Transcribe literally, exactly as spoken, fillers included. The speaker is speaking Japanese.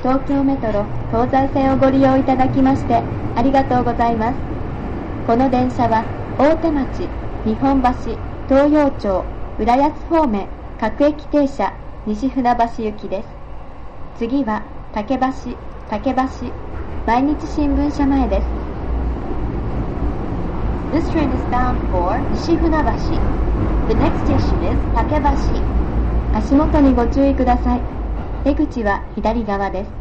東京メトロ東西線をご利用いただきましてありがとうございます。この電車は大手町、日本橋、東陽町、浦安方面各駅停車西船橋行きです。次は竹橋、竹橋、毎日新聞社前です。This train is bound for 西船橋。The next station is 竹橋。足元にご注意ください。出口は左側です。